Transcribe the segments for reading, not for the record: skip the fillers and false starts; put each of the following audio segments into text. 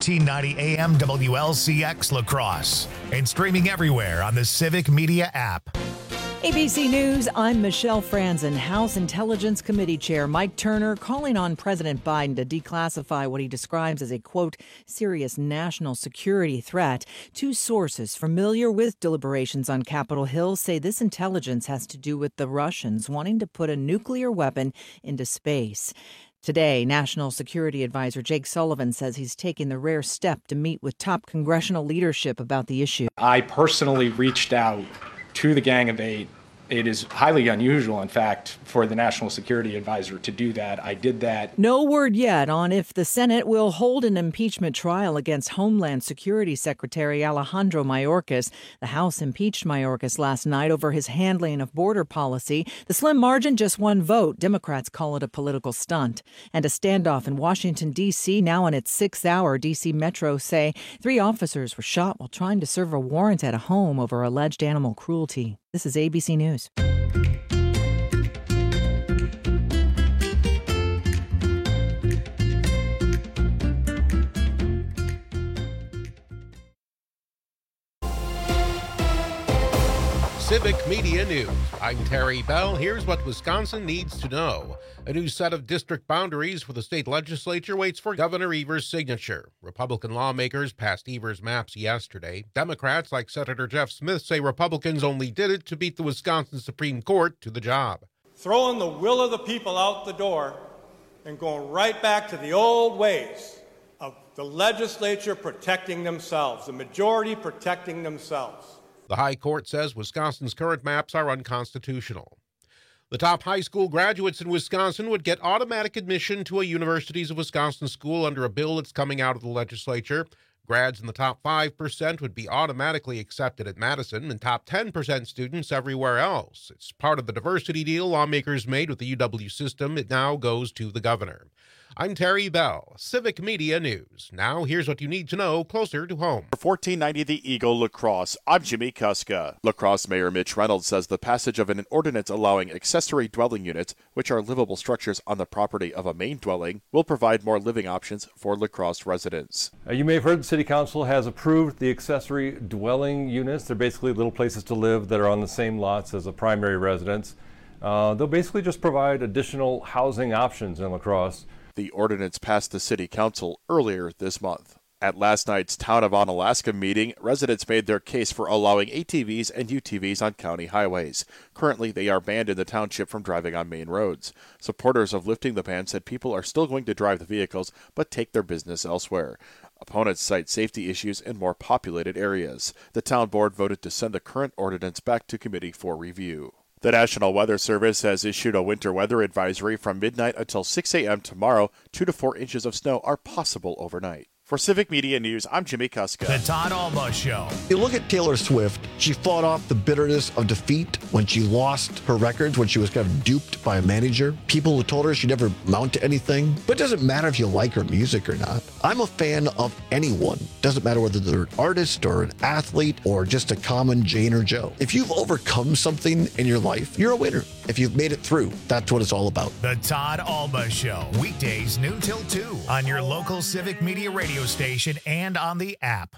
1490 AM WLCX La Crosse and streaming everywhere on the Civic Media app. ABC News, I'm Michelle Franzen. House Intelligence Committee Chair Mike Turner calling on President Biden to declassify what he describes as a, quote, serious national security threat. Two sources familiar with deliberations on Capitol Hill say this intelligence has to do with the Russians wanting to put a nuclear weapon into space. Today, National Security Advisor Jake Sullivan says he's taking the rare step to meet with top congressional leadership about the issue. I personally reached out to the Gang of Eight. It is highly unusual, in fact, for the National Security Advisor to do that. I did that. No word yet on if the Senate will hold an impeachment trial against Homeland Security Secretary Alejandro Mayorkas. The House impeached Mayorkas last night over his handling of border policy. The slim margin, just one vote. Democrats call it a political stunt. And a standoff in Washington, D.C., now in its sixth hour. D.C. Metro say 3 officers were shot while trying to serve a warrant at a home over alleged animal cruelty. This is ABC News. Civic Media News. I'm Terry Bell. Here's what Wisconsin needs to know. A new set of district boundaries for the state legislature waits for Governor Evers' signature. Republican lawmakers passed Evers' maps yesterday. Democrats, like Senator Jeff Smith, say Republicans only did it to beat the Wisconsin Supreme Court to the job. Throwing the will of the people out the door and going right back to the old ways of the legislature protecting themselves, the majority protecting themselves. The High Court says Wisconsin's current maps are unconstitutional. The top high school graduates in Wisconsin would get automatic admission to a Universities of Wisconsin school under a bill that's coming out of the legislature. Grads in the top 5% would be automatically accepted at Madison, and top 10% students everywhere else. It's part of the diversity deal lawmakers made with the UW system. It now goes to the governor. I'm Terry Bell, Civic Media News. Now here's what you need to know closer to home. For 1490 The Eagle La Crosse, I'm Jimmy Kuska. La Crosse Mayor Mitch Reynolds says the passage of an ordinance allowing accessory dwelling units, which are livable structures on the property of a main dwelling, will provide more living options for La Crosse residents. You may have heard the City Council has approved the accessory dwelling units. They're basically little places to live that are on the same lots as a primary residence. They'll basically just provide additional housing options in La Crosse. The ordinance passed the City Council earlier this month. At last night's Town of Onalaska meeting, residents made their case for allowing ATVs and UTVs on county highways. Currently, they are banned in the township from driving on main roads. Supporters of lifting the ban said people are still going to drive the vehicles, but take their business elsewhere. Opponents cite safety issues in more populated areas. The town board voted to send the current ordinance back to committee for review. The National Weather Service has issued a winter weather advisory from midnight until 6 a.m. tomorrow. 2 to 4 inches of snow are possible overnight. For Civic Media News, I'm Jimmy Kuska. The Todd Alba Show. You look at Taylor Swift, she fought off the bitterness of defeat when she lost her records, when she was kind of duped by a manager. People who told her she'd never amount to anything. But it doesn't matter if you like her music or not. I'm a fan of anyone. Doesn't matter whether they're an artist or an athlete or just a common Jane or Joe. If you've overcome something in your life, you're a winner. If you've made it through, that's what it's all about. The Todd Alba Show. Weekdays noon till 2 on your local Civic Media radio station and on the app.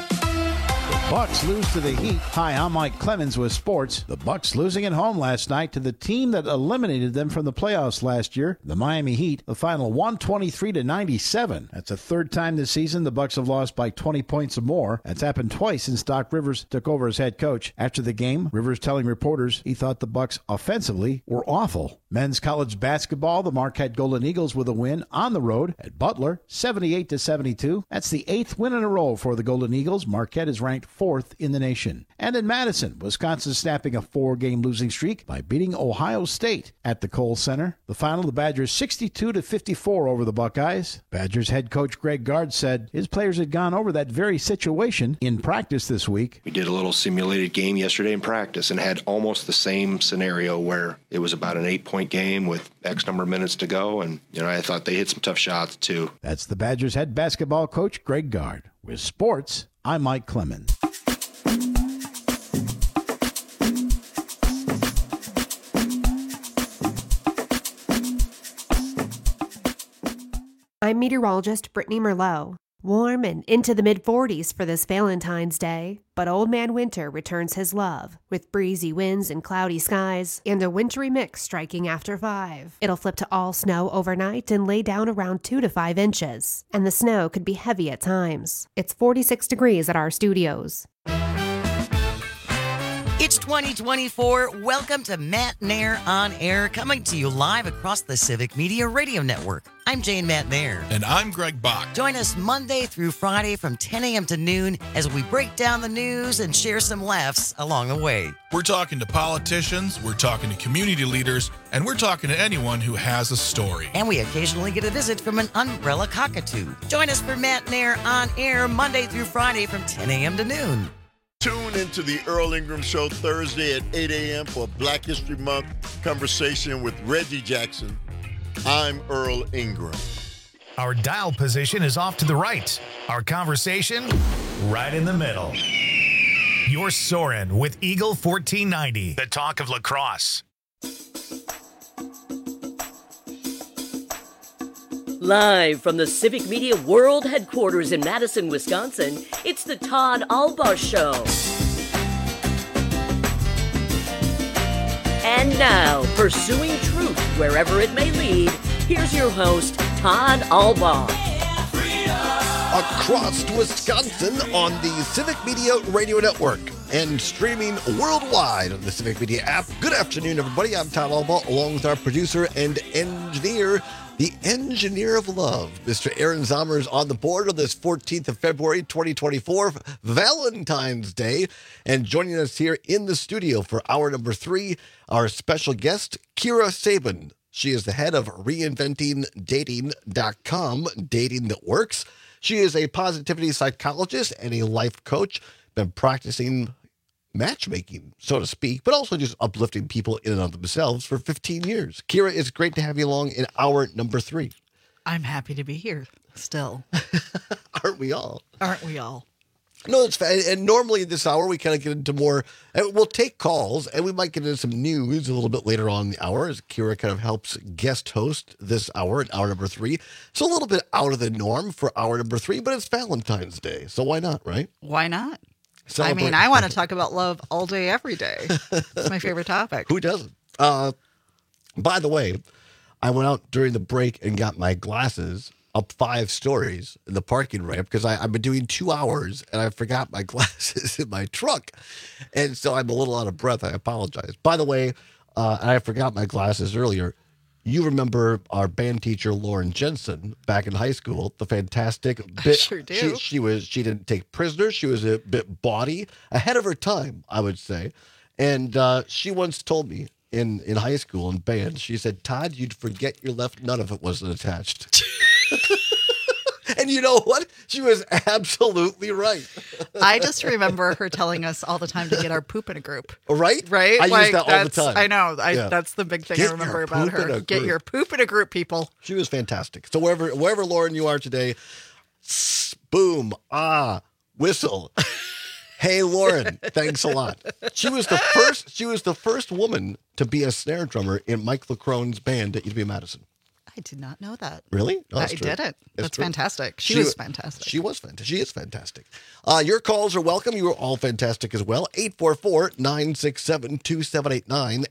Bucks lose to the Heat. Hi, I'm Mike Clemens with sports. The Bucks losing at home last night to the team that eliminated them from the playoffs last year, the Miami Heat. The final 123-97. That's the third time this season the Bucks have lost by 20 points or more. That's happened twice since Doc Rivers took over as head coach. After the game, Rivers telling reporters he thought the Bucks offensively were awful. Men's college basketball, the Marquette Golden Eagles with a win on the road at Butler, 78-72. That's the 8th win in a row for the Golden Eagles. Marquette is ranked 4th in the nation. And in Madison, Wisconsin snapping a 4-game losing streak by beating Ohio State at the Kohl Center. The final, the Badgers 62-54 over the Buckeyes. Badgers head coach Greg Gard said his players had gone over that very situation in practice this week. We did a little simulated game yesterday in practice and had almost the same scenario where it was about an 8-point game with X number of minutes to go. And, I thought they hit some tough shots too. That's the Badgers head basketball coach Greg Gard. With sports, I'm Mike Clemens. I'm meteorologist Brittany Merlot. Warm and into the mid-40s for this Valentine's Day, but Old Man Winter returns his love with breezy winds and cloudy skies and a wintry mix striking after 5. It'll flip to all snow overnight and lay down around 2 to 5 inches, and the snow could be heavy at times. It's 46 degrees at our studios. It's 2024. Welcome to Matt Nair on Air, coming to you live across the Civic Media Radio Network. I'm Jane Matt Nair. And I'm Greg Bach. Join us Monday through Friday from 10 a.m. to noon as we break down the news and share some laughs along the way. We're talking to politicians, we're talking to community leaders, and we're talking to anyone who has a story. And we occasionally get a visit from an umbrella cockatoo. Join us for Matt Nair on Air Monday through Friday from 10 a.m. to noon. Tune into the Earl Ingram Show Thursday at 8 a.m. for Black History Month conversation with Reggie Jackson. I'm Earl Ingram. Our dial position is off to the right. Our conversation, right in the middle. You're soaring with Eagle 1490, the talk of lacrosse. Live from the Civic Media World Headquarters in Madison, Wisconsin, it's the Todd Albaugh Show. And now, pursuing truth wherever it may lead, here's your host, Todd Albaugh. Across Wisconsin on the Civic Media Radio Network and streaming worldwide on the Civic Media app. Good afternoon, everybody. I'm Todd Albaugh, along with our producer and engineer, the engineer of love, Mr. Aaron Zomer, is on the board on this 14th of February, 2024, Valentine's Day. And joining us here in the studio for hour number 3, our special guest, Kira Sabin. She is the head of reinventingdating.com, dating that works. She is a positivity psychologist and a life coach, been practicing matchmaking, so to speak, but also just uplifting people in and of themselves for 15 years. Kira, it's great to have you along in hour number 3. I'm happy to be here still. Aren't we all? Aren't we all? No, it's fine. And normally this hour, we kind of get into more, we'll take calls, and we might get into some news a little bit later on in the hour as Kira kind of helps guest host this hour, in hour number 3. So a little bit out of the norm for hour number 3, but it's Valentine's Day, so why not, right? Why not? Celebrate. I mean, I want to talk about love all day, every day. It's my favorite topic. Who doesn't? By the way, I went out during the break and got my glasses up 5 stories in the parking ramp because I've been doing 2 hours and I forgot my glasses in my truck. And so I'm a little out of breath. I apologize. By the way, I forgot my glasses earlier. You remember our band teacher, Lauren Jensen, back in high school, the fantastic bit. I sure do. She didn't take prisoners. She was a bit bawdy, ahead of her time, I would say. And she once told me in high school in band, she said, Todd, you'd forget your left none if it wasn't attached. And you know what? She was absolutely right. I just remember her telling us all the time to get our poop in a group. Right? Right? I use that all the time. I know. Yeah. That's the big thing Get I remember your about poop in her. a Get group. your poop in a group, people. She was fantastic. So wherever Lauren you are today, boom, whistle. Hey, Lauren, thanks a lot. She was the first woman to be a snare drummer in Mike LaCrone's band at UW Madison. I did not know that. Really? No, I didn't. That's true. fantastic. She was fantastic. She was fantastic. She is fantastic. Your calls are welcome. You are all fantastic as well. 844-967-2789.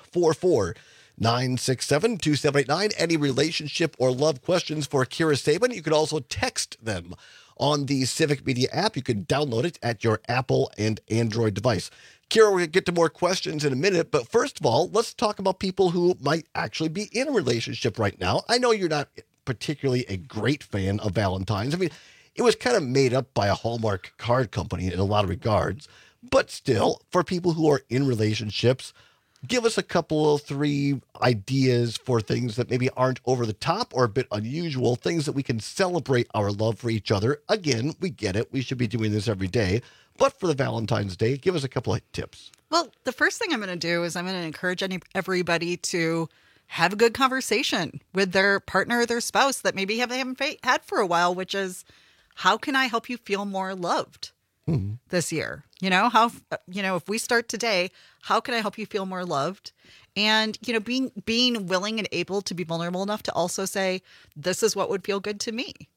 844-967-2789. Any relationship or love questions for Kira Sabin, you could also text them on the Civic Media app. You can download it at your Apple and Android device. Kira, we're going to get to more questions in a minute, but first of all, let's talk about people who might actually be in a relationship right now. I know you're not particularly a great fan of Valentine's. I mean, it was kind of made up by a Hallmark card company in a lot of regards, but still, for people who are in relationships, give us a couple of 3 ideas for things that maybe aren't over the top or a bit unusual, things that we can celebrate our love for each other. Again, we get it. We should be doing this every day. But for the Valentine's Day, give us a couple of tips. Well, the first thing I'm going to do is I'm going to encourage everybody to have a good conversation with their partner or their spouse that maybe they haven't had for a while, which is, how can I help you feel more loved this year? If we start today, how can I help you feel more loved? And, being willing and able to be vulnerable enough to also say, this is what would feel good to me.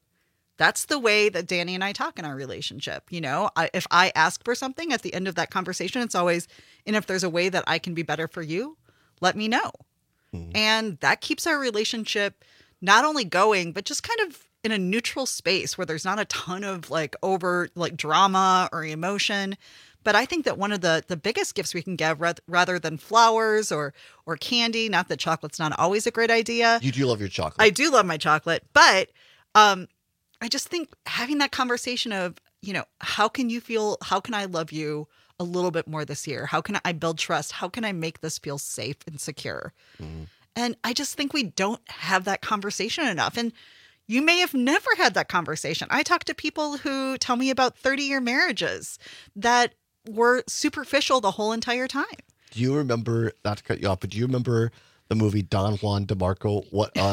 That's the way that Danny and I talk in our relationship. You know, if I ask for something at the end of that conversation, it's always, and if there's a way that I can be better for you, let me know. And that keeps our relationship not only going, but just kind of in a neutral space where there's not a ton of like over like drama or emotion. But I think that one of the biggest gifts we can give rather than flowers or candy, not that chocolate's not always a great idea. You do love your chocolate. I do love my chocolate, but I just think having that conversation of, you know, how can I love you a little bit more this year? How can I build trust? How can I make this feel safe and secure? And I just think we don't have that conversation enough. And you may have never had that conversation. I talk to people who tell me about 30-year marriages that were superficial the whole entire time. Do you remember, not to cut you off, but do you remember the movie Don Juan DeMarco?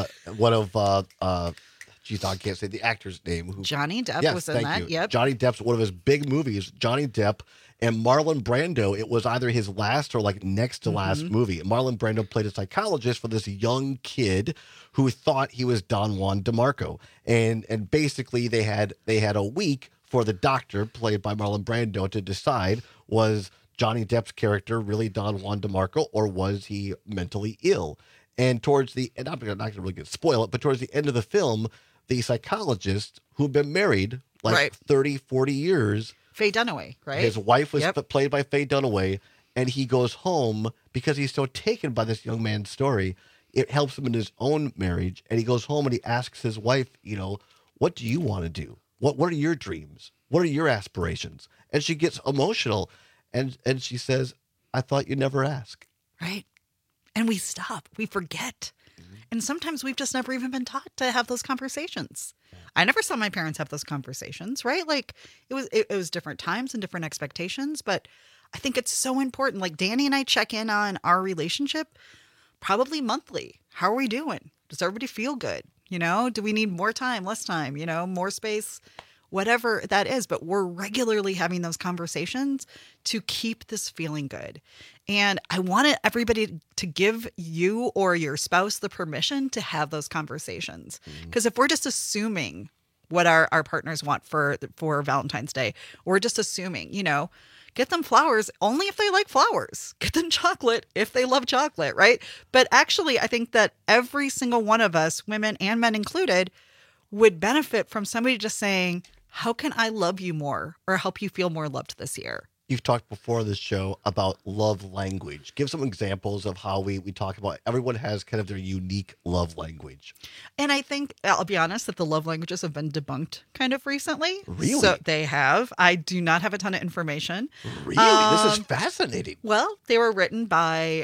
I can't say the actor's name. Johnny Depp was in that. Yep. Johnny Depp's one of his big movies. Johnny Depp and Marlon Brando. It was either his last or like next to last movie. Marlon Brando played a psychologist for this young kid who thought he was Don Juan DeMarco, and basically they had a week for the doctor, played by Marlon Brando, to decide, was Johnny Depp's character really Don Juan DeMarco, or was he mentally ill? And towards the end, I'm not going to really spoil it, but towards the end of the film, the psychologist, who'd been married like 30, 40 years. Faye Dunaway, right? His wife was played by Faye Dunaway, and he goes home because he's so taken by this young man's story. It helps him in his own marriage, and he goes home and he asks his wife, you know, what do you want to do? What are your dreams? What are your aspirations? And she gets emotional, and she says, I thought you'd never ask. Right. And we stop. We forget. And sometimes we've just never even been taught to have those conversations. I never saw my parents have those conversations, right? Like it was different times and different expectations, but I think it's so important. Like Danny and I check in on our relationship probably monthly. How are we doing? Does everybody feel good? You know, do we need more time, less time, you know, more space, whatever that is. But we're regularly having those conversations to keep this feeling good. And I wanted everybody to give you or your spouse the permission to have those conversations. Because if we're just assuming what our partners want for Valentine's Day, we're just assuming, you know, get them flowers only if they like flowers. Get them chocolate if they love chocolate, right? But actually, I think that every single one of us, women and men included, would benefit from somebody just saying, how can I love you more or help you feel more loved this year? You've talked before this show about love language. Give some examples of how we talk about, everyone has kind of their unique love language. And I think, I'll be honest, that the love languages have been debunked kind of recently. Really? So they have. I do not have a ton of information. Really? This is fascinating. Well, they were written by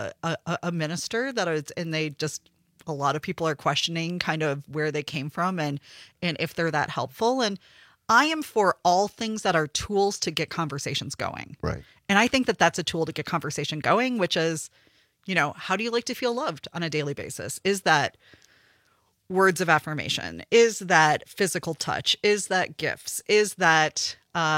a minister and they just, a lot of people are questioning kind of where they came from and if they're that helpful. And I am for all things that are tools to get conversations going. Right. And I think that that's a tool to get conversation going, which is, you know, how do you like to feel loved on a daily basis? Is that words of affirmation? Is that physical touch? Is that gifts? Is that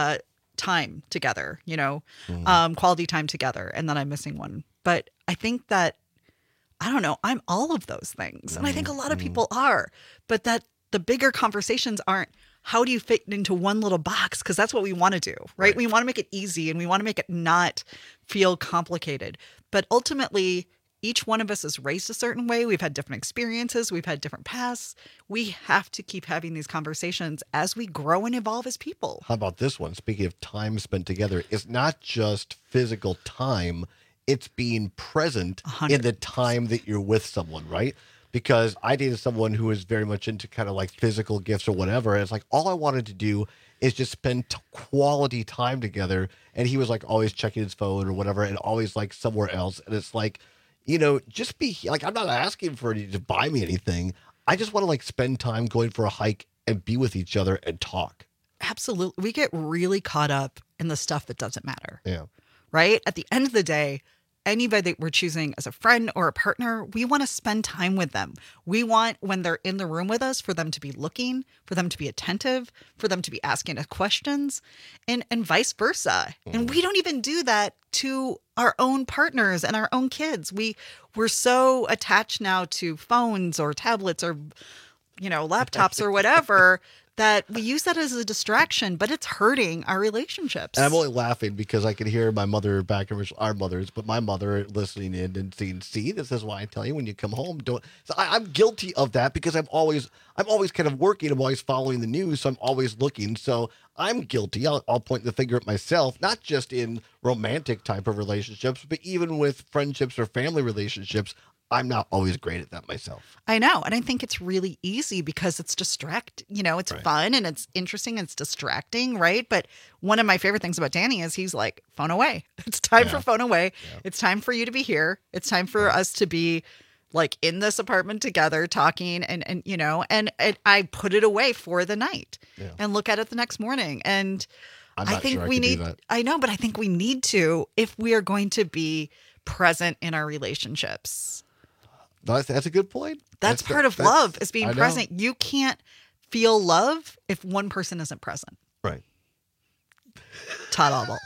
time together, you know, quality time together? And then I'm missing one. But I think that, I don't know, I'm all of those things. And I think a lot of people are. But that the bigger conversations aren't, how do you fit into one little box? Because that's what we want to do, right? We want to make it easy and we want to make it not feel complicated. But ultimately, each one of us is raised a certain way. We've had different experiences. We've had different paths. We have to keep having these conversations as we grow and evolve as people. How about this one? Speaking of time spent together, it's not just physical time. It's being present 100%. In the time that you're with someone, right? Because I dated someone who was very much into kind of like physical gifts or whatever. And it's like, all I wanted to do is just spend quality time together. And he was like always checking his phone or whatever and always like somewhere else. And it's like, you know, just be like, I'm not asking for you to buy me anything. I just want to like spend time going for a hike and be with each other and talk. Absolutely. We get really caught up in the stuff that doesn't matter. Yeah. Right? At the end of the day, anybody that we're choosing as a friend or a partner, we want to spend time with them. We want, when they're in the room with us, for them to be looking, for them to be attentive, for them to be asking us questions, and vice versa. And we don't even do that to our own partners and our own kids. We're so attached now to phones or tablets or, you know, laptops or whatever that we use that as a distraction, but it's hurting our relationships. And I'm only laughing because I can hear my mother back in our mothers, but my mother listening in and seeing, see, this is why I tell you when you come home, don't. So I'm guilty of that because I'm always kind of working. I'm always following the news, so I'm always looking. So I'm guilty. I'll point the finger at myself, not just in romantic type of relationships, but even with friendships or family relationships. I'm not always great at that myself. I know. And I think it's really easy because it's it's fun and it's interesting and it's distracting, right? But one of my favorite things about Danny is he's like, phone away. It's time for phone away. Yeah. It's time for you to be here. It's time for us to be like in this apartment together talking and I put it away for the night and look at it the next morning. And I think we need, I know, but I think we need to, if we are going to be present in our relationships. That's a good point. That's part of love is being present. You can't feel love if one person isn't present. Right. Todd Albaugh.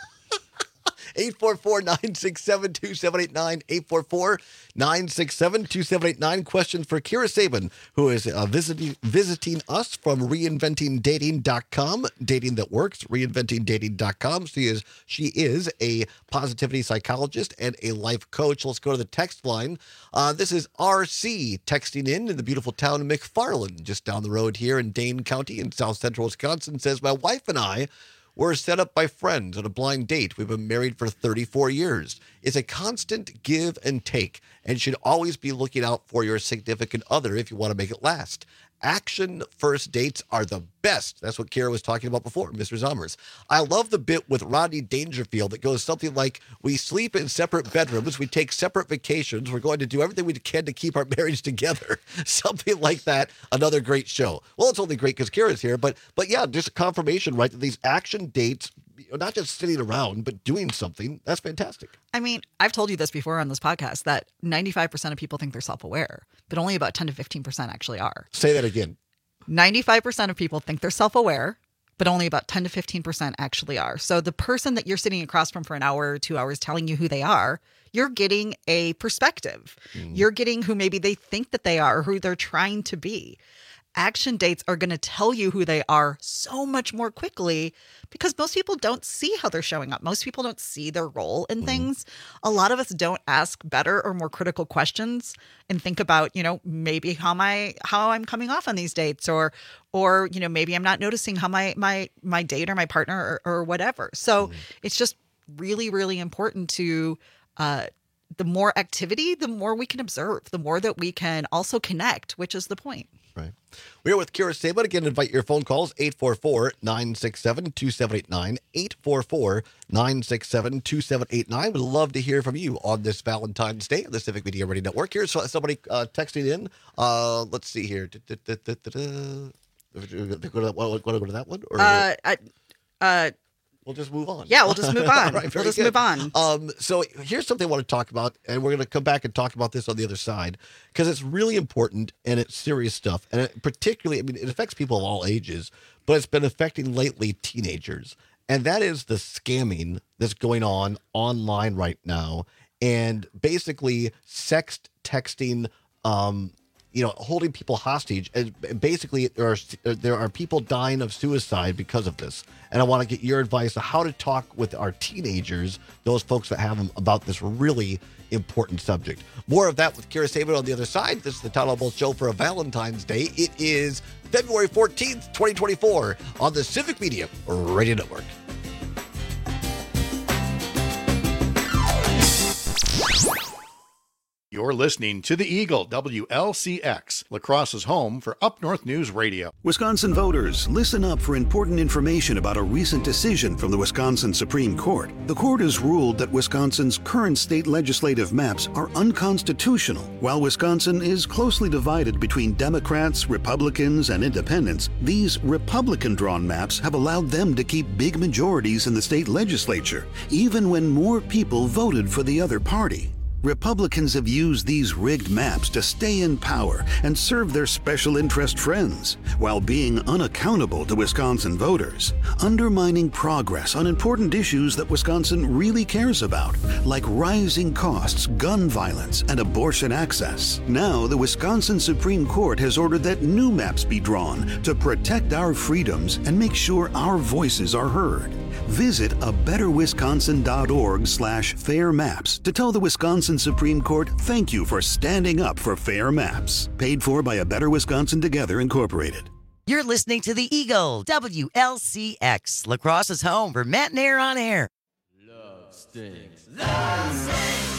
844-967-2789, 844-967-2789. Question for Kira Sabin, who is visiting us from reinventingdating.com, dating that works, reinventingdating.com. She is a positivity psychologist and a life coach. Let's go to the text line. This is RC texting in the beautiful town of McFarland, just down the road here in Dane County in south central Wisconsin. Says, my wife and I were set up by friends on a blind date. We've been married for 34 years. It's a constant give and take and should always be looking out for your significant other if you want to make it last. Action first dates are the best. That's what Kira was talking about before, Mr. Zommers. I love the bit with Rodney Dangerfield that goes something like, we sleep in separate bedrooms, we take separate vacations, we're going to do everything we can to keep our marriage together. Something like that. Another great show. Well, it's only great because Kira's here, but yeah, just a confirmation, right, that these action dates, not just sitting around, but doing something, that's fantastic. I mean, I've told you this before on this podcast that 95% of people think they're self-aware, but only about 10 to 15% actually are. Say that again. 95% of people think they're self-aware, but only about 10 to 15% actually are. So the person that you're sitting across from for an hour or 2 hours telling you who they are, you're getting a perspective. You're getting who maybe they think that they are, or who they're trying to be. Action dates are going to tell you who they are so much more quickly because most people don't see how they're showing up. Most people don't see their role in things. A lot of us don't ask better or more critical questions and think about, maybe how I'm coming off on these dates or maybe I'm not noticing how my date or my partner or whatever. So it's just really, really important to, the more activity, the more we can observe, the more that we can also connect, which is the point. Right. We're with Kira Sabin. Again, invite your phone calls, 844-967-2789, 844-967-2789. We'd love to hear from you on this Valentine's Day on the Civic Media Radio Network. Here's somebody texting in. Let's see here. Want to go to that one? Or? We'll just move on. Yeah, we'll just move on. Right, we'll just move on. So here's something I want to talk about, and we're going to come back and talk about this on the other side, because it's really important, and it's serious stuff. And it affects people of all ages, but it's been affecting lately teenagers. And that is the scamming that's going on online right now. And basically texting, holding people hostage. And basically, there are people dying of suicide because of this. And I want to get your advice on how to talk with our teenagers, those folks that have them, about this really important subject. More of that with Kira Sabin on the other side. This is the Todd Albaugh Show for a Valentine's Day. It is February 14th, 2024 on the Civic Media Radio Network. You're listening to The Eagle, WLCX, La Crosse's home for Up North News Radio. Wisconsin voters, listen up for important information about a recent decision from the Wisconsin Supreme Court. The court has ruled that Wisconsin's current state legislative maps are unconstitutional. While Wisconsin is closely divided between Democrats, Republicans, and independents, these Republican-drawn maps have allowed them to keep big majorities in the state legislature, even when more people voted for the other party. Republicans have used these rigged maps to stay in power and serve their special interest friends, while being unaccountable to Wisconsin voters, undermining progress on important issues that Wisconsin really cares about, like rising costs, gun violence, and abortion access. Now, the Wisconsin Supreme Court has ordered that new maps be drawn to protect our freedoms and make sure our voices are heard. Visit abetterwisconsin.org/fair maps to tell the Wisconsin Supreme Court thank you for standing up for fair maps. Paid for by A Better Wisconsin Together, Incorporated. You're listening to The Eagle, WLCX, La Crosse's home for Matt Nair on air. Love stinks. Love stinks.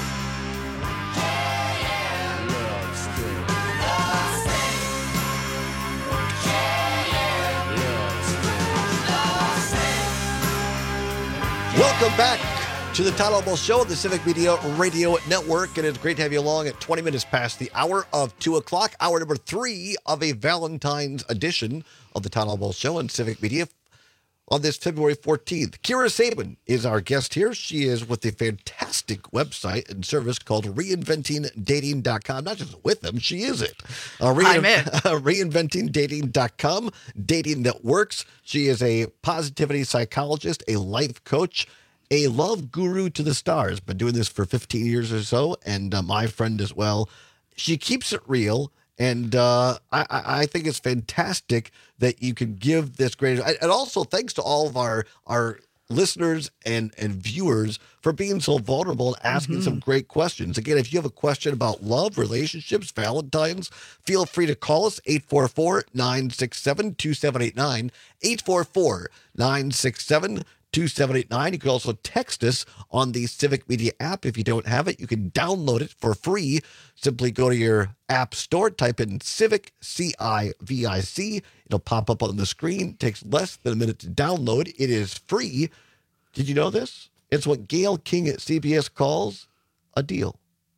Yeah, yeah. Love stinks. Love stinks. Yeah, yeah. Love stinks. Love stinks. Welcome back to the Todd Almost Show, the Civic Media Radio Network, and it's great to have you along at 20 minutes past the hour of 2 o'clock, hour number 3 of a Valentine's edition of the Todd Almost Show on Civic Media on this February 14th. Kira Sabin is our guest here. She is with a fantastic website and service called reinventingdating.com. Not just with them, she is it. I'm in. Reinventingdating.com, dating that works. She is a positivity psychologist, a life coach, a love guru to the stars. Been doing this for 15 years or so, and my friend as well. She keeps it real, and I think it's fantastic that you can give this great. And also, thanks to all of our listeners and viewers for being so vulnerable and asking some great questions. Again, if you have a question about love, relationships, Valentine's, feel free to call us, 844-967-2789, 844-967-2789. You can also text us on the Civic Media app. If you don't have it, you can download it for free. Simply go to your app store, type in Civic, CIVIC. It'll pop up on the screen. It takes less than a minute to download. It is free. Did you know this? It's what Gayle King at CBS calls a deal.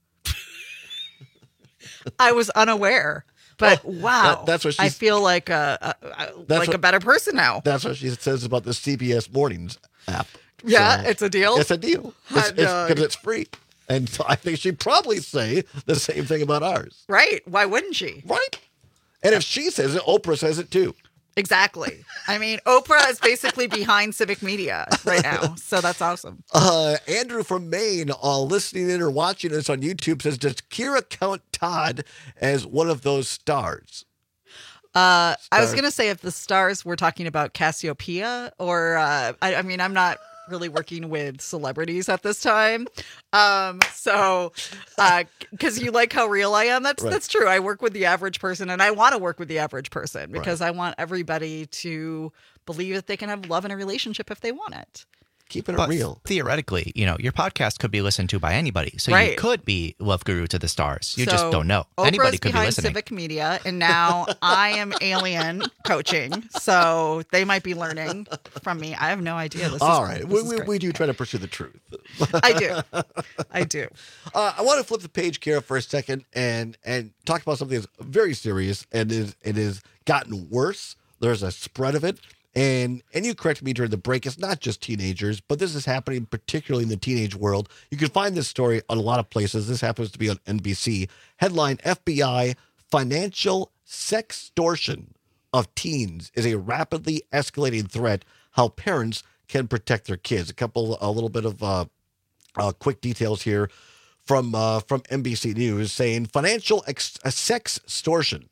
I was unaware. But wow, that's what I feel like a better person now. That's what she says about the CBS Mornings app. Yeah, so, it's a deal. It's a deal because it's free, and so I think she'd probably say the same thing about ours. Right? Why wouldn't she? Right. And if she says it, Oprah says it too. Exactly. I mean, Oprah is basically behind Civic Media right now, so that's awesome. Andrew from Maine, listening in or watching us on YouTube, says, does Kira count Todd as one of those stars? I was going to say if the stars were talking about Cassiopeia, or I mean, I'm not really working with celebrities at this time. So, because you like how real I am, that's true. I work with the average person, and I want to work with the average person because I want everybody to believe that they can have love in a relationship if they want it. Keeping it real. Theoretically, your podcast could be listened to by anybody. So you could be love guru to the stars. You just don't know. Oprah's Anybody could be behind listening. Civic Media, and now I am alien coaching. So they might be learning from me. I have no idea. All right. We do try to pursue the truth. I do. I want to flip the page, Kara, for a second and talk about something that's very serious and it has gotten worse. There's a spread of it. And you corrected me during the break. It's not just teenagers, but this is happening particularly in the teenage world. You can find this story on a lot of places. This happens to be on NBC. Headline, FBI, financial sextortion of teens is a rapidly escalating threat. How parents can protect their kids. A little bit of quick details here from NBC News saying financial sextortion,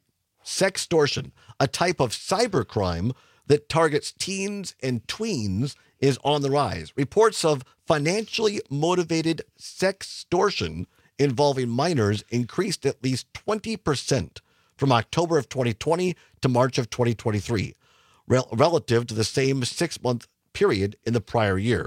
a type of cybercrime that targets teens and tweens, is on the rise. Reports of financially motivated sextortion involving minors increased at least 20% from October of 2020 to March of 2023, relative to the same 6-month period in the prior year.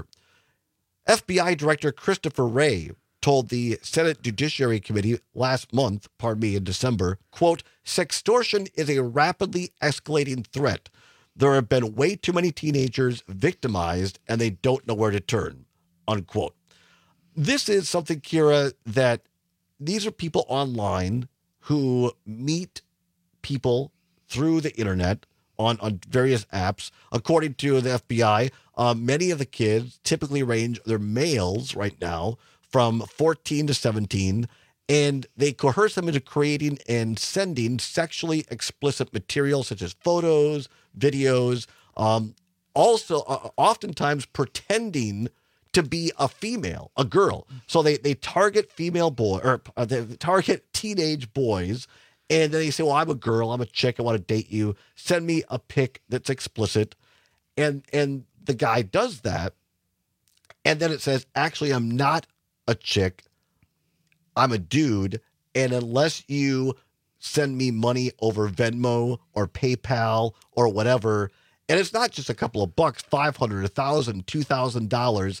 FBI Director Christopher Wray told the Senate Judiciary Committee last month, in December, quote, sextortion is a rapidly escalating threat. There have been way too many teenagers victimized and they don't know where to turn, unquote. This is something, Kira, that these are people online who meet people through the internet on various apps. According to the FBI, many of the kids typically range, they're males right now, from 14 to 17, and they coerce them into creating and sending sexually explicit material such as photos, videos, also oftentimes pretending to be a female, a girl. So they target female boy or they target teenage boys, and then they say, well, I'm a girl, I'm a chick, I want to date you. Send me a pic that's explicit. And the guy does that. And then it says, actually, I'm not a chick, I'm a dude. And unless you send me money over Venmo or PayPal or whatever, and it's not just a couple of bucks, $500, $1,000, $2,000.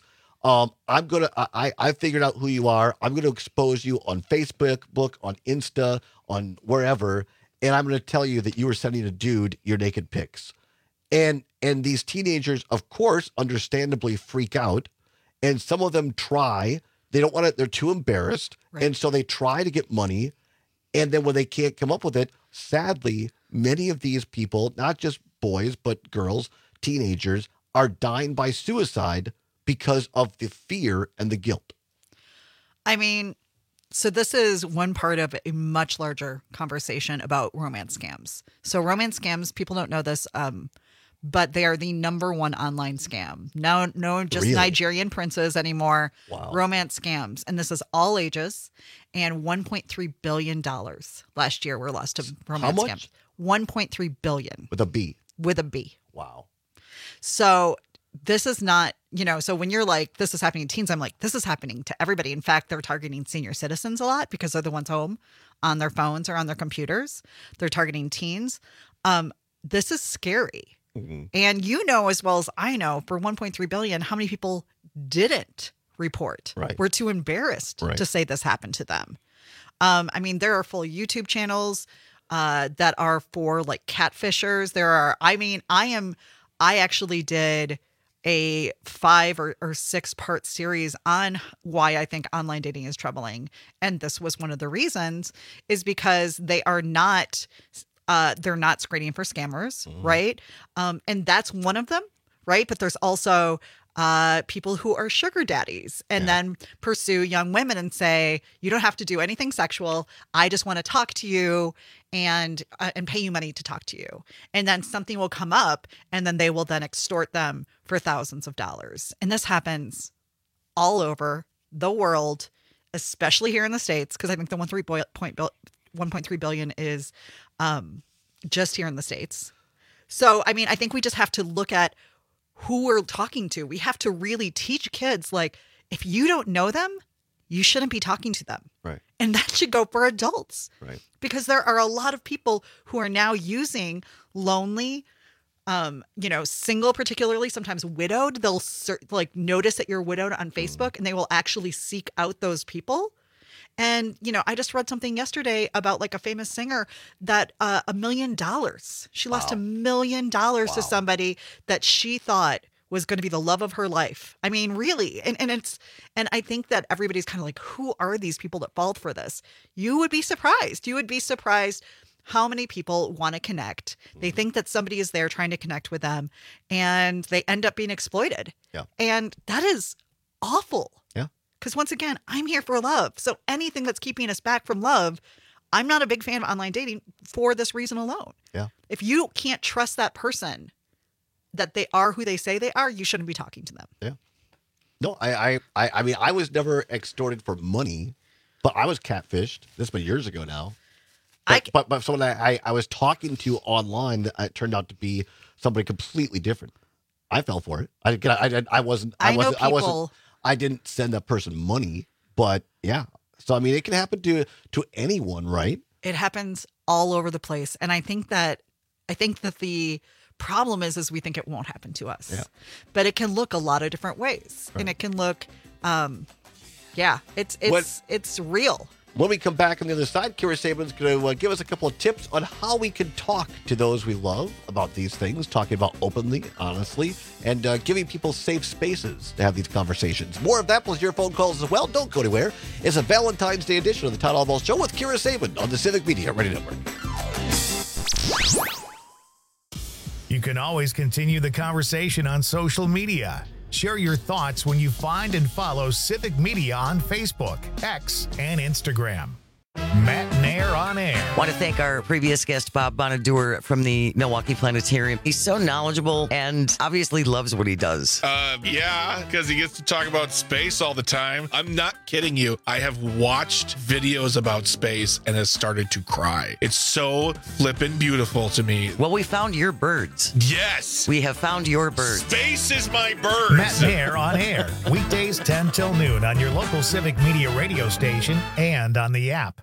I figured out who you are. I'm going to expose you on Facebook, on Insta, on wherever, and I'm going to tell you that you were sending a dude your naked pics. And these teenagers, of course, understandably freak out, and some of them try. They don't want to. They're too embarrassed, right. And so they try to get money, and then when they can't come up with it, sadly, many of these people, not just boys but girls, teenagers, are dying by suicide because of the fear and the guilt. I mean, so this is one part of a much larger conversation about romance scams. So romance scams, people don't know this, but they are the number one online scam. No, just really? Nigerian princes anymore. Wow. Romance scams. And this is all ages. And $1.3 billion last year were lost to romance scams. $1.3 billion. With a B. With a B. Wow. So this is not, so when you're like, this is happening to teens, I'm like, this is happening to everybody. In fact, they're targeting senior citizens a lot because they're the ones home on their phones or on their computers. They're targeting teens. This is scary. Mm-hmm. And you know as well as I know, for $1.3 billion, how many people didn't report? Right. Were too embarrassed to say this happened to them. I mean, there are full YouTube channels that are for like catfishers. I actually did a 5 or 6 part series on why I think online dating is troubling. And this was one of the reasons, is because they are not, they're not screening for scammers. Mm. Right. And that's one of them. Right. But there's also people who are sugar daddies and then pursue young women and say, you don't have to do anything sexual. I just want to talk to you and pay you money to talk to you. And then something will come up and then they will then extort them for thousands of dollars. And this happens all over the world, especially here in the States, because I think the $1.3 billion is just here in the States. So, I mean, I think we just have to look at who we're talking to. We have to really teach kids, like, if you don't know them, you shouldn't be talking to them. Right. And that should go for adults. Right. Because there are a lot of people who are now using lonely, single, particularly sometimes widowed. They'll notice that you're widowed on Facebook and they will actually seek out those people. And, I just read something yesterday about like a famous singer that $1 million. She lost $1 million to somebody that she thought was going to be the love of her life. I mean, really. And I think that everybody's kind of like, who are these people that fall for this? You would be surprised. You would be surprised how many people want to connect. They think that somebody is there trying to connect with them and they end up being exploited. Yeah. And that is awful. Yeah. Because once again, I'm here for love. So anything that's keeping us back from love, I'm not a big fan of online dating for this reason alone. Yeah. If you can't trust that person, that they are who they say they are, you shouldn't be talking to them. Yeah. No, I mean, I was never extorted for money, but I was catfished. This has been years ago now. But someone I was talking to online that turned out to be somebody completely different. I fell for it. I didn't send that person money, but yeah. So I mean, it can happen to anyone, right? It happens all over the place, and I think that the problem is we think it won't happen to us. Yeah. But it can look a lot of different ways, right. And it can look, it's real. When we come back on the other side, Kira Saban's going to give us a couple of tips on how we can talk to those we love about these things, talking about openly, honestly, and giving people safe spaces to have these conversations. More of that plus your phone calls as well. Don't go anywhere. It's a Valentine's Day edition of the Todd Albaugh Show with Kira Saban on the Civic Media Radio Network. You can always continue the conversation on social media. Share your thoughts when you find and follow Civic Media on Facebook, X, and Instagram. Matt Nair on Air. Want to thank our previous guest, Bob Bonadur from the Milwaukee Planetarium. He's so knowledgeable and obviously loves what he does. Yeah, because he gets to talk about space all the time. I'm not kidding you. I have watched videos about space and has started to cry. It's so flippin' beautiful to me. Well, we found your birds. Yes. We have found your birds. Space is my birds. Matt Nair on Air. Weekdays 10 till noon on your local Civic Media radio station and on the app.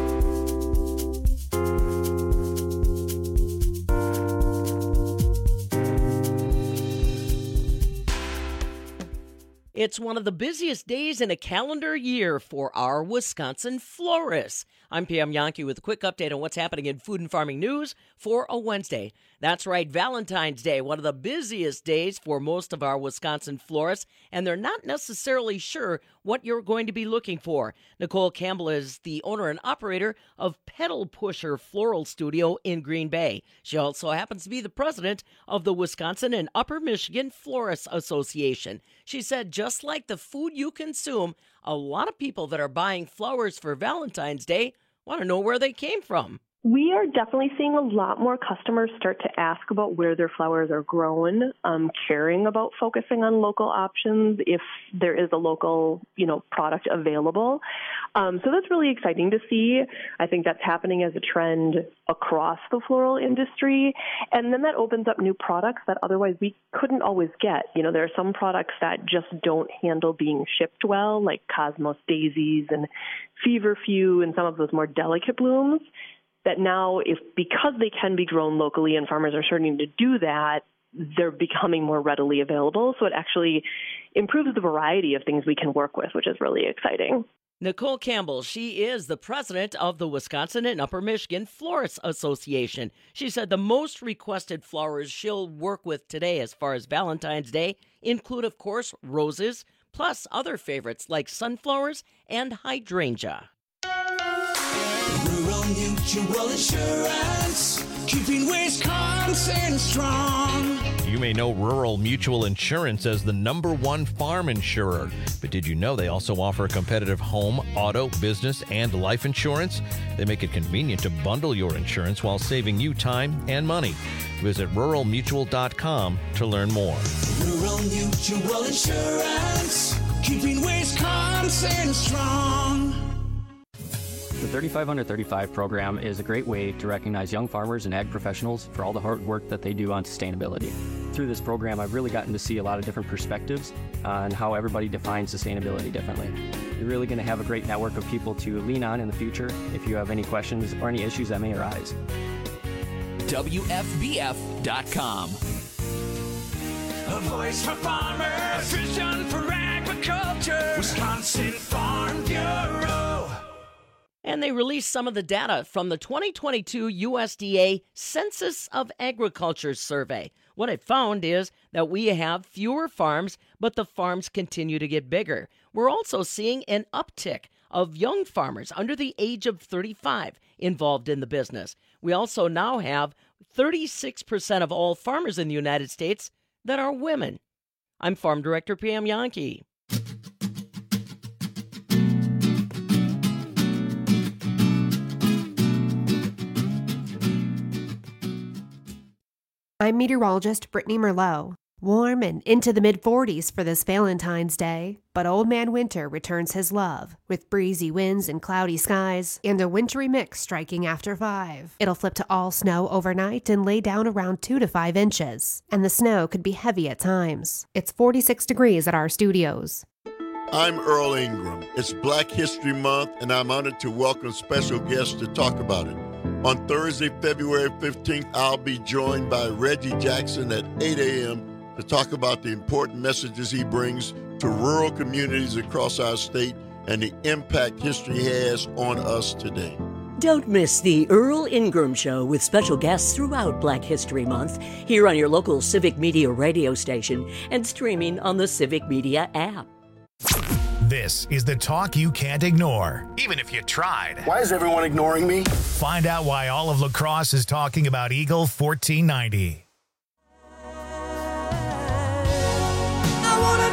It's one of the busiest days in a calendar year for our Wisconsin florists. I'm Pam Yankee with a quick update on what's happening in food and farming news for a Wednesday. That's right, Valentine's Day, one of the busiest days for most of our Wisconsin florists, and they're not necessarily sure what you're going to be looking for. Nicole Campbell is the owner and operator of Pedal Pusher Floral Studio in Green Bay. She also happens to be the president of the Wisconsin and Upper Michigan Florists Association. She said, just like the food you consume, a lot of people that are buying flowers for Valentine's Day want to know where they came from. We are definitely seeing a lot more customers start to ask about where their flowers are grown, caring about focusing on local options if there is a local, product available. So that's really exciting to see. I think that's happening as a trend across the floral industry. And then that opens up new products that otherwise we couldn't always get. There are some products that just don't handle being shipped well, like Cosmos daisies and feverfew and some of those more delicate blooms. That now, because they can be grown locally and farmers are starting to do that, they're becoming more readily available. So it actually improves the variety of things we can work with, which is really exciting. Nicole Campbell, she is the president of the Wisconsin and Upper Michigan Florists Association. She said the most requested flowers she'll work with today as far as Valentine's Day include, of course, roses, plus other favorites like sunflowers and hydrangea. Rural Mutual Insurance, keeping Wisconsin strong. You may know Rural Mutual Insurance as the #1 farm insurer, but did you know they also offer competitive home, auto, business, and life insurance? They make it convenient to bundle your insurance while saving you time and money. Visit ruralmutual.com to learn more. Rural Mutual Insurance, keeping Wisconsin strong. The 35 Under 35 program is a great way to recognize young farmers and ag professionals for all the hard work that they do on sustainability. Through this program, I've really gotten to see a lot of different perspectives on how everybody defines sustainability differently. You're really going to have a great network of people to lean on in the future if you have any questions or any issues that may arise. WFBF.com. A voice for farmers, a vision for agriculture, Wisconsin Farm Bureau. And they released some of the data from the 2022 USDA Census of Agriculture survey. What it found is that we have fewer farms, but the farms continue to get bigger. We're also seeing an uptick of young farmers under the age of 35 involved in the business. We also now have 36% of all farmers in the United States that are women. I'm Farm Director Pam Yankee. I'm meteorologist Brittany Merlot. Warm and into the mid-40s for this Valentine's Day, but Old Man Winter returns his love with breezy winds and cloudy skies and a wintry mix striking after 5. It'll flip to all snow overnight and lay down around 2 to 5 inches, and the snow could be heavy at times. It's 46 degrees at our studios. I'm Earl Ingram. It's Black History Month, and I'm honored to welcome special guests to talk about it. On Thursday, February 15th, I'll be joined by Reggie Jackson at 8 a.m. to talk about the important messages he brings to rural communities across our state and the impact history has on us today. Don't miss the Earl Ingram Show with special guests throughout Black History Month here on your local Civic Media radio station and streaming on the Civic Media app. This is the talk you can't ignore, even if you tried. Why is everyone ignoring me? Find out why all of La Crosse is talking about Eagle 1490. I wanna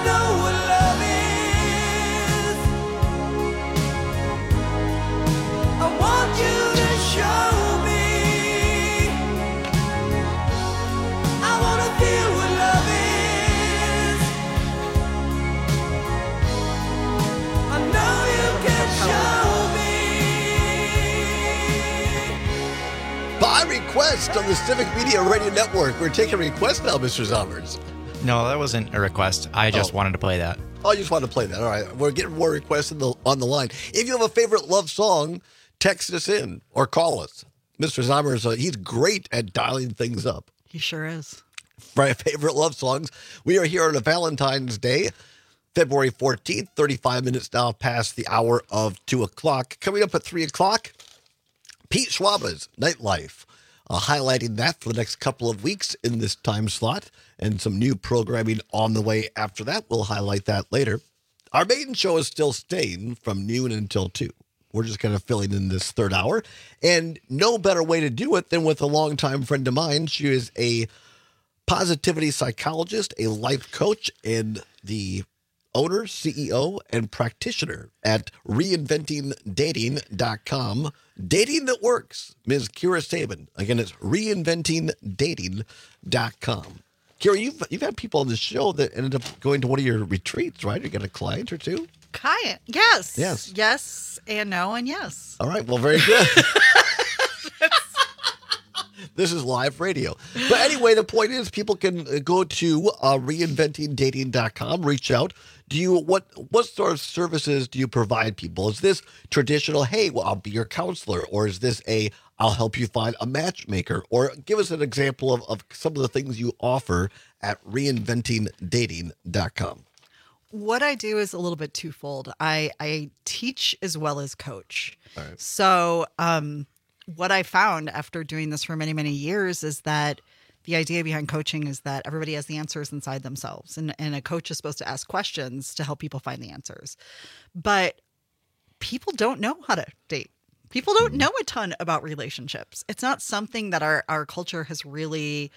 request on the Civic Media Radio Network. We're taking requests now, Mr. Zommers. No, that wasn't a request. I just wanted to play that. Oh, you just wanted to play that. All right. We're getting more requests on the line. If you have a favorite love song, text us in or call us. Mr. Zommers, he's great at dialing things up. He sure is. My favorite love songs. We are here on a Valentine's Day, February 14th, 35 minutes now past the hour of 2 o'clock. Coming up at 3 o'clock, Pete Schwaba's Nightlife, highlighting that for the next couple of weeks in this time slot, and some new programming on the way after that. We'll highlight that later. Our main show is still staying from noon until 2. We're just kind of filling in this third hour, and no better way to do it than with a longtime friend of mine. She is a positivity psychologist, a life coach, and the owner, CEO, and practitioner at reinventingdating.com. Dating that works, Ms. Kira Sabin. Again, it's reinventingdating.com. Kira, you've had people on the show that ended up going to one of your retreats, right? You got a client or two? Yes. Yes. Yes and no and yes. All right. Well, very good. This is live radio. But anyway, the point is people can go to reinventingdating.com, reach out. What sort of services do you provide people? Is this traditional, hey, well, I'll be your counselor? Or is this I'll help you find a matchmaker? Or give us an example of some of the things you offer at reinventingdating.com. What I do is a little bit twofold. I teach as well as coach. All right. So what I found after doing this for many, many years is that the idea behind coaching is that everybody has the answers inside themselves. And a coach is supposed to ask questions to help people find the answers. But people don't know how to date. People don't know a ton about relationships. It's not something that our culture has really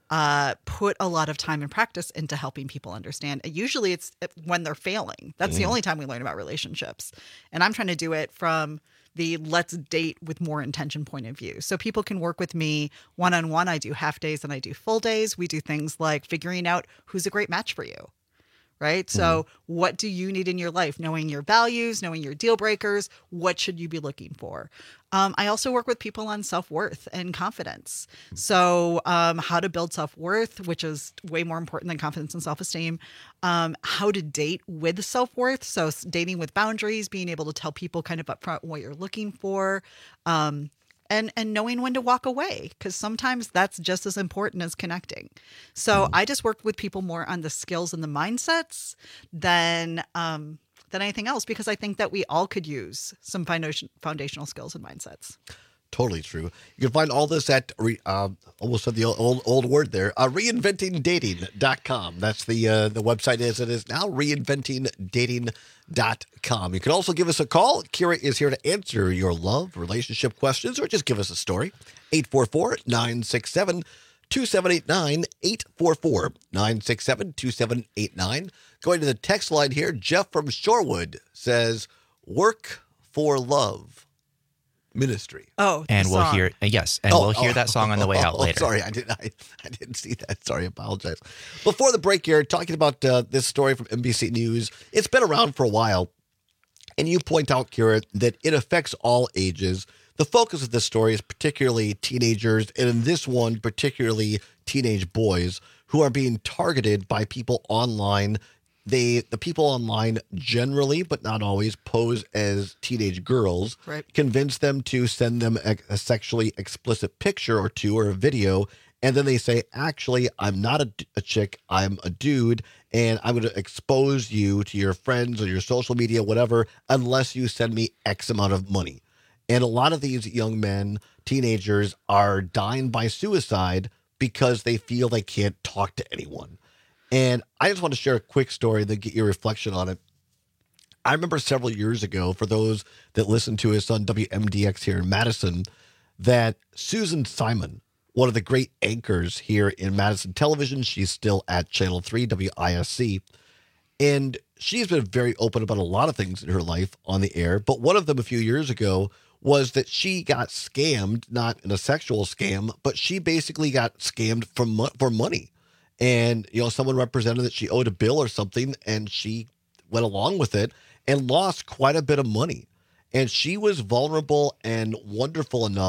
put a lot of time and practice into helping people understand. Usually it's when they're failing. That's the only time we learn about relationships. And I'm trying to do it from the let's date with more intention point of view. So people can work with me one-on-one. I do half days and I do full days. We do things like figuring out who's a great match for you, right? So what do you need in your life? Knowing your values, knowing your deal breakers, what should you be looking for? I also work with people on self-worth and confidence. So how to build self-worth, which is way more important than confidence and self-esteem. How to date with self-worth. So dating with boundaries, being able to tell people kind of upfront what you're looking for. And knowing when to walk away, because sometimes that's just as important as connecting. So I just work with people more on the skills and the mindsets than anything else, because I think that we all could use some foundational skills and mindsets. Totally true. You can find all this at, almost said the old word there, reinventingdating.com. That's the website as it is now, reinventingdating.com. You can also give us a call. Kira is here to answer your love, relationship questions, or just give us a story. 844-967-2789, 844-967-2789. Going to the text line here, Jeff from Shorewood says, Work for Love Ministry. Oh, and we'll hear we'll hear that song on the way out later. Sorry, I didn't see that. Sorry, I apologize. Before the break here, talking about this story from NBC News. It's been around for a while, and you point out, Kira, that it affects all ages. The focus of this story is particularly teenagers, and in this one, particularly teenage boys who are being targeted by people online. The people online generally, but not always, pose as teenage girls, right. Convince them to send them a sexually explicit picture or two or a video, and then they say, actually, I'm not a chick, I'm a dude, and I'm going to expose you to your friends or your social media, whatever, unless you send me X amount of money. And a lot of these young men, teenagers, are dying by suicide because they feel they can't talk to anyone. And I just want to share a quick story to get your reflection on it. I remember several years ago, for those that listen to us on WMDX here in Madison, that Susan Simon, one of the great anchors here in Madison Television, she's still at Channel 3, WISC, and she's been very open about a lot of things in her life on the air. But one of them a few years ago was that she got scammed, not in a sexual scam, but she basically got scammed for money. And, someone represented that she owed a bill or something, and she went along with it and lost quite a bit of money. And she was vulnerable and wonderful enough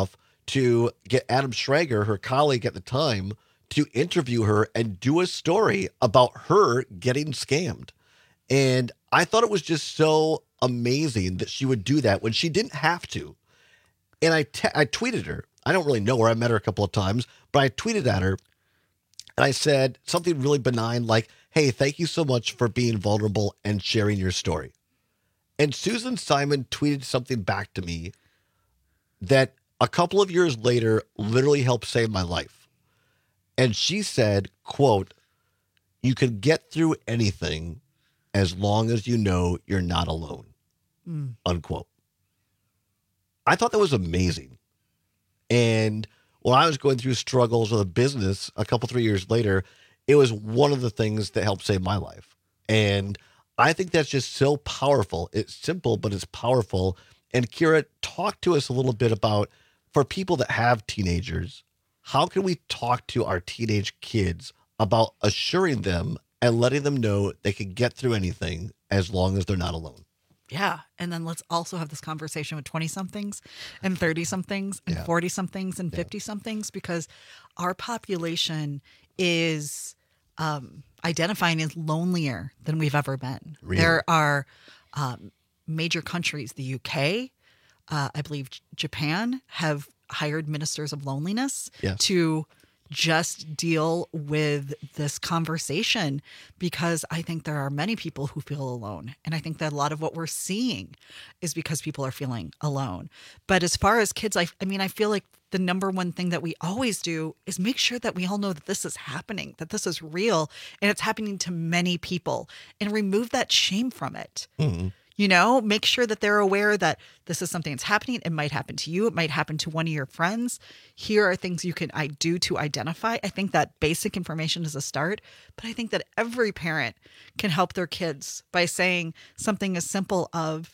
to get Adam Schrager, her colleague at the time, to interview her and do a story about her getting scammed. And I thought it was just so amazing that she would do that when she didn't have to. And I tweeted her. I don't really know her. I met her a couple of times, but I tweeted at her and I said something really benign like, hey, thank you so much for being vulnerable and sharing your story. And Susan Simon tweeted something back to me that a couple of years later literally helped save my life. And she said, quote, you can get through anything as long as you know you're not alone, unquote. I thought that was amazing. And when I was going through struggles with a business a couple, 3 years later, it was one of the things that helped save my life. And I think that's just so powerful. It's simple, but it's powerful. And Kira, talk to us a little bit about, for people that have teenagers, how can we talk to our teenage kids about assuring them and letting them know they can get through anything as long as they're not alone? Yeah. And then let's also have this conversation with 20-somethings and 30-somethings and 40-somethings and 50-somethings, because our population is identifying as lonelier than we've ever been. Really? There are major countries, the UK, I believe Japan, have hired ministers of loneliness to just deal with this conversation, because I think there are many people who feel alone. And I think that a lot of what we're seeing is because people are feeling alone. But as far as kids, I mean, I feel like the number one thing that we always do is make sure that we all know that this is happening, that this is real, and it's happening to many people, and remove that shame from it. Mm-hmm. You know, make sure that they're aware that this is something that's happening. It might happen to you. It might happen to one of your friends. Here are things you can do to identify. I think that basic information is a start, but I think that every parent can help their kids by saying something as simple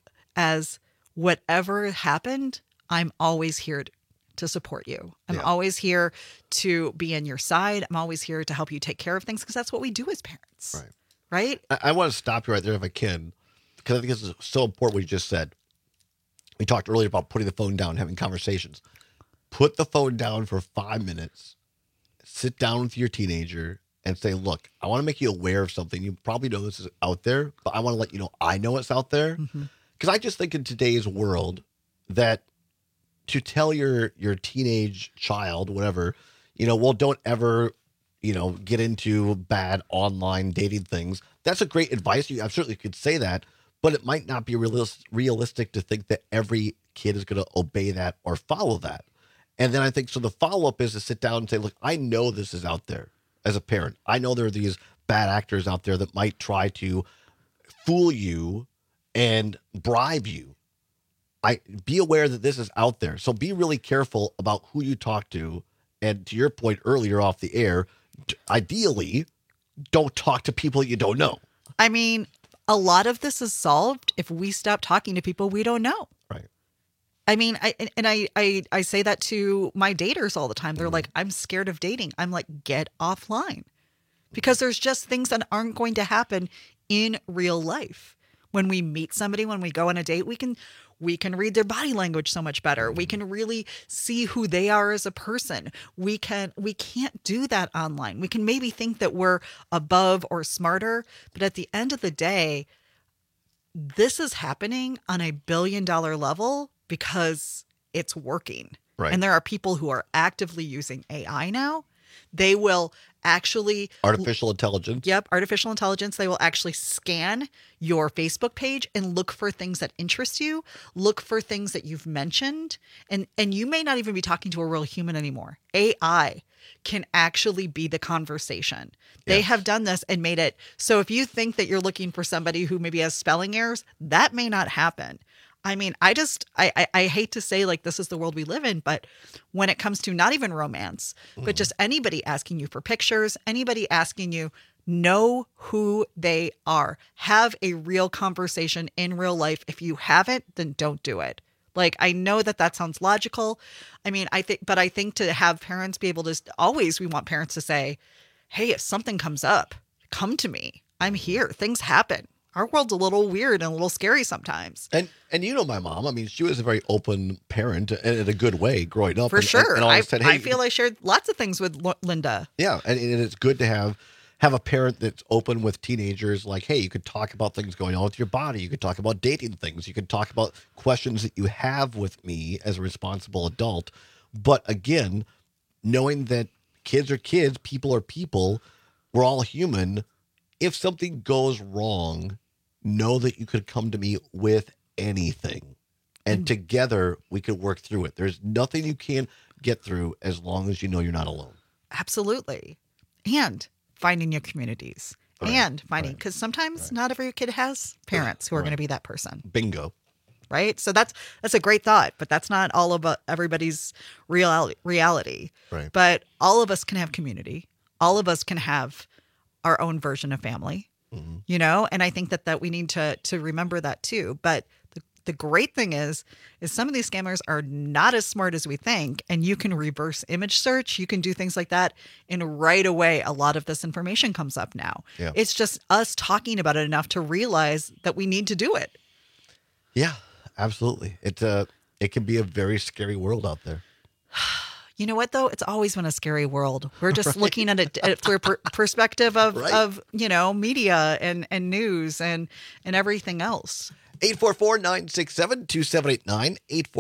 as whatever happened, I'm always here to support you. I'm always here to be on your side. I'm always here to help you take care of things, because that's what we do as parents. Right? I want to stop you right there if I can, because I think this is so important what you just said. We talked earlier about putting the phone down, having conversations. Put the phone down for 5 minutes. Sit down with your teenager and say, look, I want to make you aware of something. You probably know this is out there, but I want to let you know I know it's out there. Because I just think in today's world that to tell your teenage child, whatever, well, don't ever, get into bad online dating things. That's a great advice. I certainly could say that. But it might not be realistic to think that every kid is going to obey that or follow that. And then I think, so the follow-up is to sit down and say, look, I know this is out there as a parent. I know there are these bad actors out there that might try to fool you and bribe you. Be aware that this is out there. So be really careful about who you talk to. And to your point earlier off the air, ideally, don't talk to people you don't know. I mean, a lot of this is solved if we stop talking to people we don't know. Right. I mean, I say that to my daters all the time. They're like, I'm scared of dating. I'm like, get offline. Because there's just things that aren't going to happen in real life. When we meet somebody, when we go on a date, we can read their body language so much better. We can really see who they are as a person. We can't do that online. We can maybe think that we're above or smarter, but at the end of the day, this is happening on a $1 billion level because it's working. Right. And there are people who are actively using AI now. They will actually... Artificial intelligence. Yep, artificial intelligence. They will actually scan your Facebook page and look for things that interest you, look for things that you've mentioned, and you may not even be talking to a real human anymore. AI can actually be the conversation. They have done this and made it so if you think that you're looking for somebody who maybe has spelling errors, that may not happen. I mean, I hate to say like this is the world we live in, but when it comes to not even romance, but just anybody asking you for pictures, anybody asking you, know who they are. Have a real conversation in real life. If you haven't, then don't do it. Like, I know that sounds logical. I mean, I think to have parents be able to we want parents to say, hey, if something comes up, come to me. I'm here. Things happen. our world's a little weird and a little scary sometimes. And you know my mom. I mean, she was a very open parent and in a good way growing up. For sure. And always said, hey, I feel I shared lots of things with Linda. Yeah, and it's good to have a parent that's open with teenagers. Like, hey, you could talk about things going on with your body. You could talk about dating things. You could talk about questions that you have with me as a responsible adult. But again, knowing that kids are kids, people are people, we're all human. If something goes wrong, know that you could come to me with anything. And together we could work through it. There's nothing you can't get through as long as you know you're not alone. Absolutely. And finding your communities. Right. And finding, because sometimes not every kid has parents who are going to be that person. Bingo. Right? So that's a great thought, but that's not all about everybody's reality. Right. But all of us can have community. All of us can have our own version of family, you know? And I think that we need to remember that too. But the great thing is some of these scammers are not as smart as we think, and you can reverse image search. You can do things like that. And right away, a lot of this information comes up now. Yeah. It's just us talking about it enough to realize that we need to do it. Yeah, absolutely. It can be a very scary world out there. You know what, though? It's always been a scary world. We're just looking at it through a perspective of you know, media and news and everything else. 844-967-2789,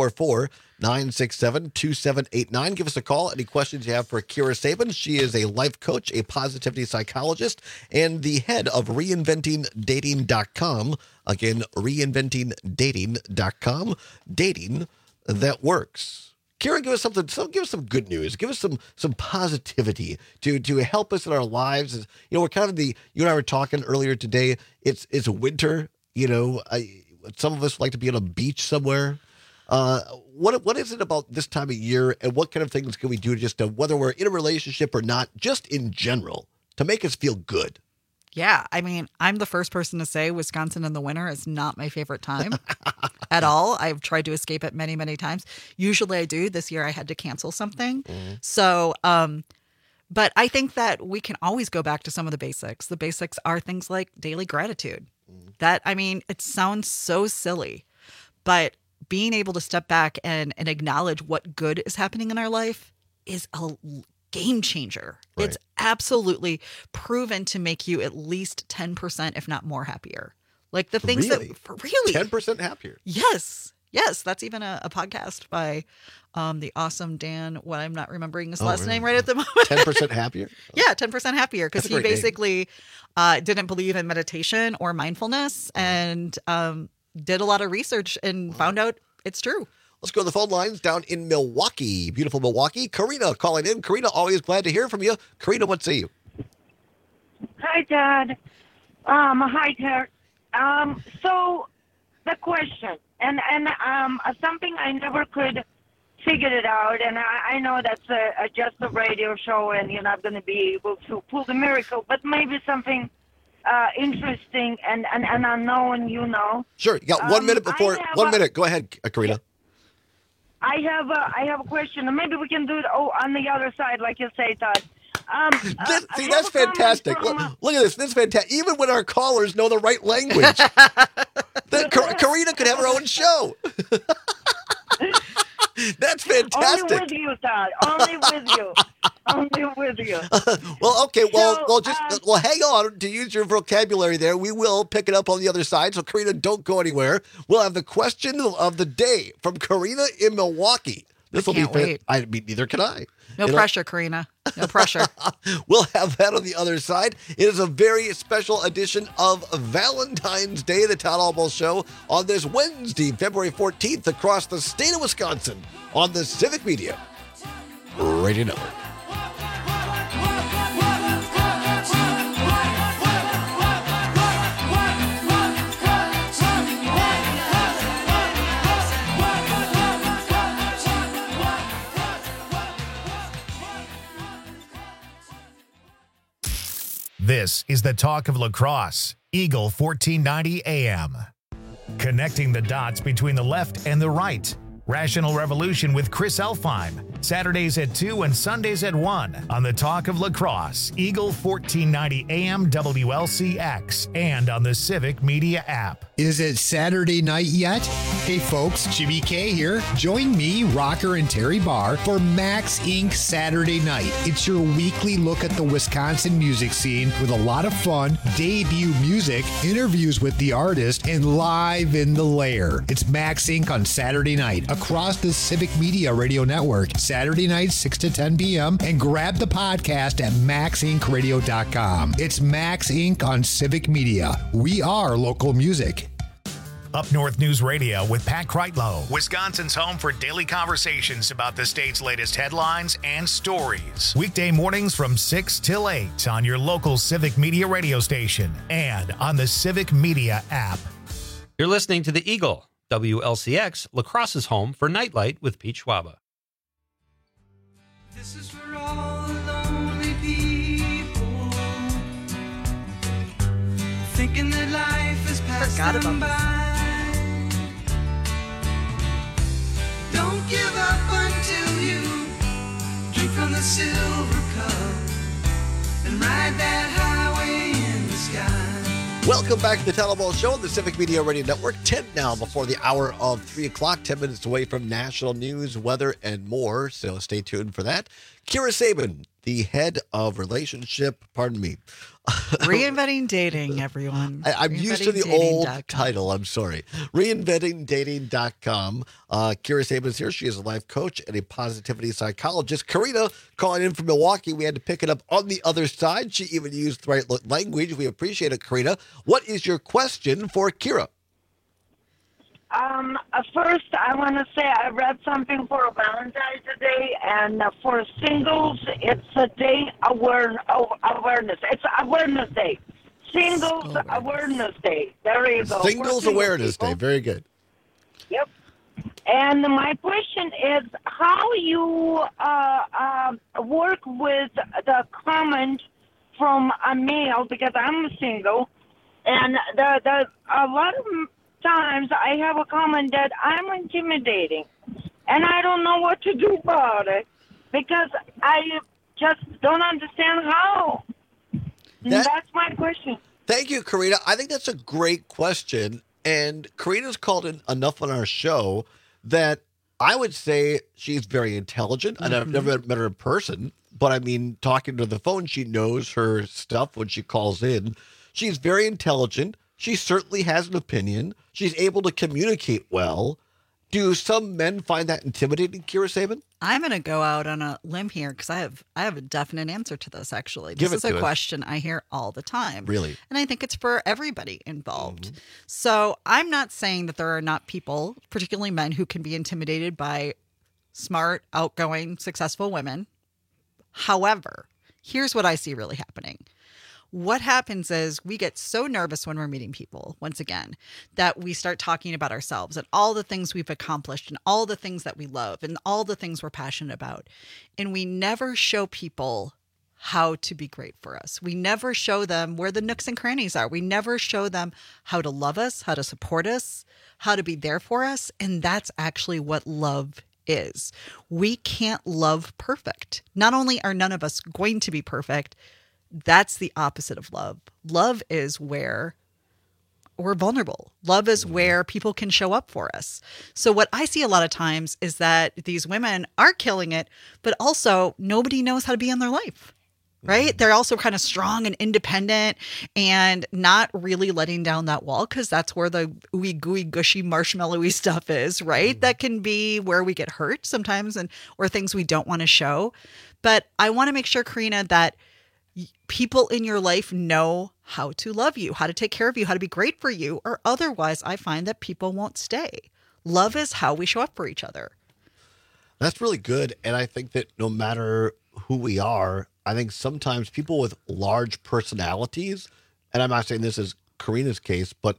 844-967-2789. Give us a call. Any questions you have for Kira Sabin. She is a life coach, a positivity psychologist, and the head of reinventingdating.com. Again, reinventingdating.com. Dating that works. Kira, give us something. Give us some good news. Give us some positivity to help us in our lives. You know, we're kind of you and I were talking earlier today. It's winter. You know, some of us like to be on a beach somewhere. What is it about this time of year, and what kind of things can we do just to, whether we're in a relationship or not, just in general, to make us feel good? Yeah, I mean, I'm the first person to say Wisconsin in the winter is not my favorite time at all. I've tried to escape it many, many times. Usually I do. This year I had to cancel something. So, but I think that we can always go back to some of the basics. The basics are things like daily gratitude. That, I mean, it sounds so silly, but being able to step back and acknowledge what good is happening in our life is a game changer. Right. It's absolutely proven to make you at least 10%, if not more, happier. Like the things that really 10% happier. Yes. That's even a podcast by the awesome Dan. What I'm not remembering his last name right at the moment. 10% happier. Yeah, 10% happier, because he basically didn't believe in meditation or mindfulness, and did a lot of research and found out it's true. Let's go to the phone lines down in Milwaukee. Beautiful Milwaukee. Karina calling in. Karina, always glad to hear from you. Karina, what say you? Hi, Dad. Hi, Terry. So the question, and something I never could figure it out, and I know that's just a radio show, and you're not going to be able to pull the miracle, but maybe something interesting and unknown, you know. Sure. You got 1 minute before. 1 minute. Go ahead, Karina. I have a question, and maybe we can do it on the other side, like you say, Todd. That's fantastic. Look at this. This is fantastic. Even when our callers know the right language. Karina could have her own show. That's fantastic. Only with you, Todd. Only with you. Only with you. Well, okay. Well, hang on to use your vocabulary there. We will pick it up on the other side. So, Karina, don't go anywhere. We'll have the question of the day from Karina in Milwaukee. This will be fun. I mean, neither can I. No pressure, Karina. No pressure. We'll have that on the other side. It is a very special edition of Valentine's Day, the Todd Albaugh Show, on this Wednesday, February 14th, across the state of Wisconsin on the Civic Media Radio Network. This is the talk of lacrosse, Eagle 1490 AM. Connecting the dots between the left and the right. Rational Revolution with Chris Elfheim, Saturdays at 2 and Sundays at 1 on the Talk of La Crosse, Eagle 1490 AM WLCX, and on the Civic Media app. Is it Saturday night yet? Hey folks, Jimmy K here. Join me, Rocker and Terry Barr, for Max Inc. Saturday Night. It's your weekly look at the Wisconsin music scene with a lot of fun, debut music, interviews with the artist, and live in the lair. It's Max Inc. on Saturday night across the Civic Media Radio Network, Saturday night 6 to 10 p.m. and grab the podcast at maxincradio.com. It's Max Inc. on Civic Media. We are local music. Up North News Radio with Pat Kreitlow, Wisconsin's home for daily conversations about the state's latest headlines and stories. Weekday mornings from 6 till 8 on your local Civic Media radio station and on the Civic Media app. You're listening to The Eagle, WLCX, La Crosse's home for Nightlight with Pete Schwaba. This is for all the lonely people, thinking that life is passing them by. Don't give up until you drink from the silver cup and ride that highway in the sky. Welcome back to the Telepole Show on the Civic Media Radio Network. 10 now before the hour of 3 o'clock, 10 minutes away from national news, weather, and more. So stay tuned for that. Kira Sabin, the head of Reinventing Dating, everyone. I'm used to the old title. I'm sorry. Reinventingdating.com. Kira Sabin is here. She is a life coach and a positivity psychologist. Karina calling in from Milwaukee. We had to pick it up on the other side. She even used the right language. We appreciate it, Karina. What is your question for Kira? First, I want to say I read something for Valentine's Day, and for singles, it's a day awareness. It's Awareness Day. Singles Awareness Day. There you go. Singles Awareness Day. Very good. Yep. And my question is how you work with the comment from a male, because I'm single, and a lot of times I have a comment that I'm intimidating, and I don't know what to do about it because I just don't understand how. That's my question. Thank you, Karina. I think that's a great question, and Karina's called in enough on our show that I would say she's very intelligent. Mm-hmm. I've never met her in person, but I mean, talking to the phone, she knows her stuff when she calls in. She's very intelligent. She certainly has an opinion. She's able to communicate well. Do some men find that intimidating, Kira Sabin? I'm going to go out on a limb here because I have a definite answer to this, actually. This is a question I hear all the time. Really? And I think it's for everybody involved. Mm-hmm. So I'm not saying that there are not people, particularly men, who can be intimidated by smart, outgoing, successful women. However, here's what I see really happening. What happens is we get so nervous when we're meeting people, once again, that we start talking about ourselves and all the things we've accomplished and all the things that we love and all the things we're passionate about. And we never show people how to be great for us. We never show them where the nooks and crannies are. We never show them how to love us, how to support us, how to be there for us. And that's actually what love is. We can't love perfect. Not only are none of us going to be perfect, that's the opposite of love. Love is where we're vulnerable. Love is where people can show up for us. So what I see a lot of times is that these women are killing it, but also nobody knows how to be in their life, right? They're also kind of strong and independent and not really letting down that wall because that's where the ooey gooey gushy marshmallowy stuff is, right? That can be where we get hurt sometimes or things we don't want to show. But I want to make sure, Karina, that people in your life know how to love you, how to take care of you, how to be great for you, or otherwise I find that people won't stay. Love is how we show up for each other. That's really good. And I think that no matter who we are, I think sometimes people with large personalities, and I'm not saying this is Karina's case, but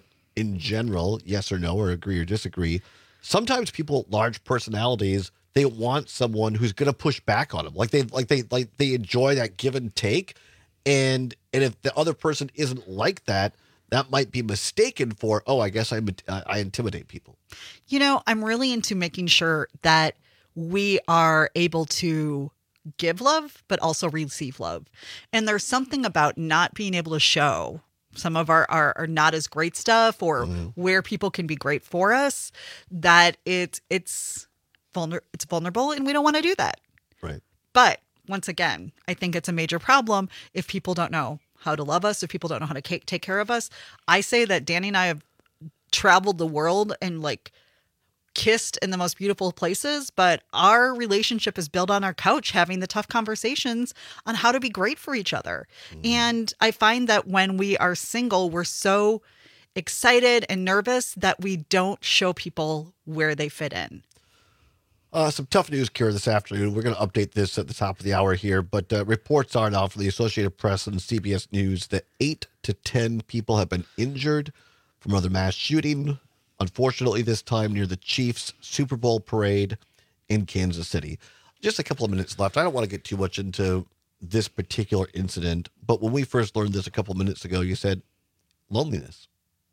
in general, yes or no, or agree or disagree, sometimes people with large personalities, they want someone who's going to push back on them. They enjoy that give and take. And if the other person isn't like that, that might be mistaken for, oh, I guess I intimidate people. You know, I'm really into making sure that we are able to give love, but also receive love. And there's something about not being able to show some of our not as great stuff or where people can be great for us, that it's vulnerable, and we don't want to do that. Right. But once again, I think it's a major problem if people don't know how to love us, if people don't know how to take care of us. I say that Danny and I have traveled the world and like kissed in the most beautiful places, but our relationship is built on our couch, having the tough conversations on how to be great for each other. And I find that when we are single, we're so excited and nervous that we don't show people where they fit in. Some tough news, Kira, this afternoon. We're going to update this at the top of the hour here, but reports are now from the Associated Press and CBS News that 8 to 10 people have been injured from another mass shooting, unfortunately this time near the Chiefs Super Bowl parade in Kansas City. Just a couple of minutes left. I don't want to get too much into this particular incident, but when we first learned this a couple of minutes ago, you said loneliness.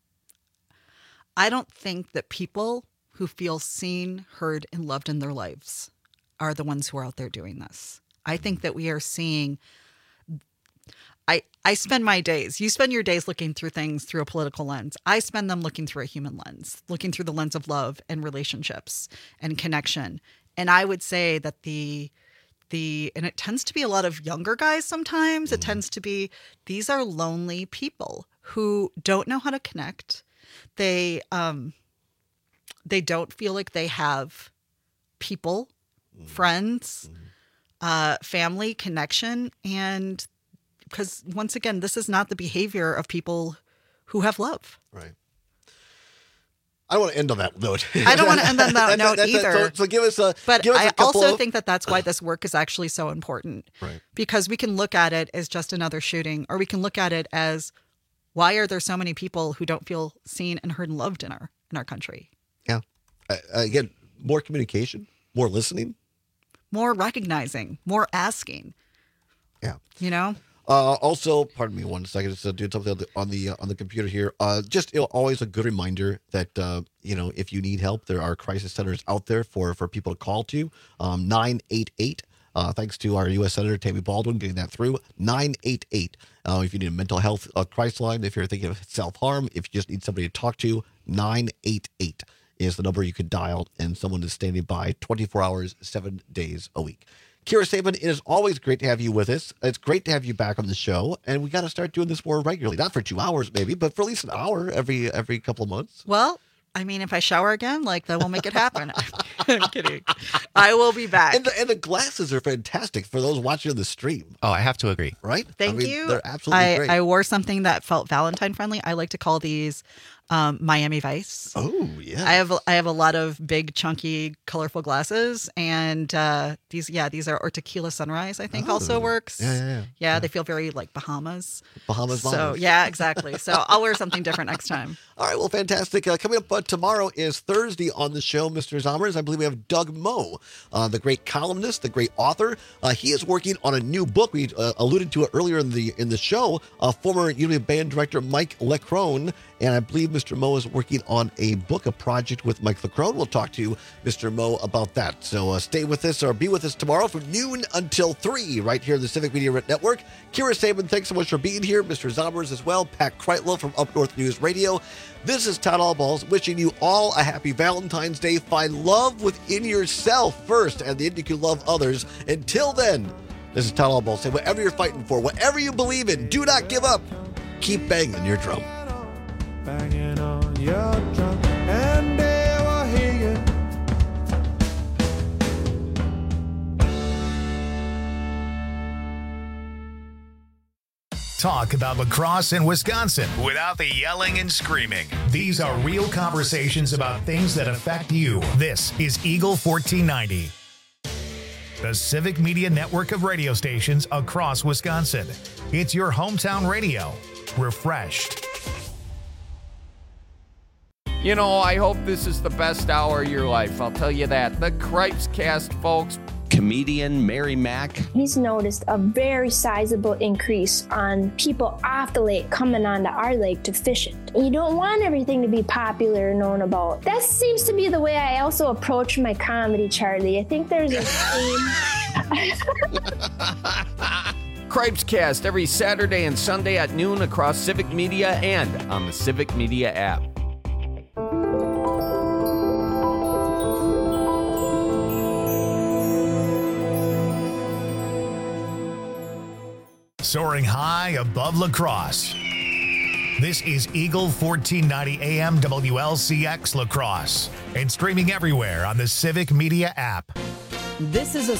I don't think that people who feel seen, heard, and loved in their lives are the ones who are out there doing this. I think that we are seeing... I spend my days, you spend your days looking through things through a political lens. I spend them looking through a human lens, looking through the lens of love and relationships and connection. And I would say that and it tends to be a lot of younger guys sometimes. It tends to be, these are lonely people who don't know how to connect. They don't feel like they have people, friends, family, connection. And because once again, this is not the behavior of people who have love. Right. I don't want to end on that note. I don't want to end on that note either. So give us a. But give us I a couple also of... think that that's why this work is actually so important. Right. Because we can look at it as just another shooting, or we can look at it as, why are there so many people who don't feel seen and heard and loved in our country? Yeah. Again, more communication, more listening, more recognizing, more asking. Yeah. You know. Also, pardon me 1 second, just doing something on the computer here. Just always a good reminder that if you need help, there are crisis centers out there for people to call to. 988. Thanks to our U.S. Senator Tammy Baldwin getting that through. 988. If you need a mental health crisis line, if you're thinking of self-harm, if you just need somebody to talk to, 988 is the number you could dial, and someone is standing by 24 hours, 7 days a week. Kira Saban, it is always great to have you with us. It's great to have you back on the show, and we got to start doing this more regularly. Not for 2 hours, maybe, but for at least an hour every couple of months. Well, I mean, if I shower again, that will make it happen. I'm kidding. I will be back. And the glasses are fantastic for those watching on the stream. Oh, I have to agree. Right? Thank you. They're absolutely great. I wore something that felt Valentine friendly. I like to call these Miami Vice. Oh, yeah. I have a lot of big, chunky, colorful glasses, and these are or Tequila Sunrise. I think also works. Yeah. They feel very like Bahamas. Bahamas. So yeah, exactly. So I'll wear something different next time. All right, well, fantastic. Coming up tomorrow is Thursday on the show, Mr. Zommers. I believe we have Doug Moe, the great columnist, the great author. He is working on a new book. We alluded to it earlier in the show. Former Unity Band director Mike Leckrone, and I believe Mr. Moe is working on a project with Mike Leckrone. We'll talk to Mr. Moe about that. So stay with us or be with us tomorrow from noon until 3 right here in the Civic Media Network. Kira Saban, thanks so much for being here. Mr. Zommers as well. Pat Kreitlow from Up North News Radio. This is Todd Allballs wishing you all a happy Valentine's Day. Find love within yourself first, and then you can love others. Until then, this is Todd Allballs saying whatever you're fighting for, whatever you believe in, do not give up. Keep banging your drum. Banging on your drum, and they will hear you. Talk about lacrosse in Wisconsin without the yelling and screaming. These are real conversations about things that affect you. This is Eagle 1490. The Civic Media Network of radio stations across Wisconsin. It's your hometown radio. Refreshed. You know, I hope this is the best hour of your life. I'll tell you that. The Cripes Cast, folks. comedian Mary Mack. He's noticed a very sizable increase on people off the lake coming onto our lake to fish it. You don't want everything to be popular and known about. That seems to be the way I also approach my comedy, Charlie. I think there's a theme. Cripescast every Saturday and Sunday at noon across Civic Media and on the Civic Media app. Soaring high above La Crosse. This is Eagle 1490 AM WLCX La Crosse and streaming everywhere on the Civic Media app. This is a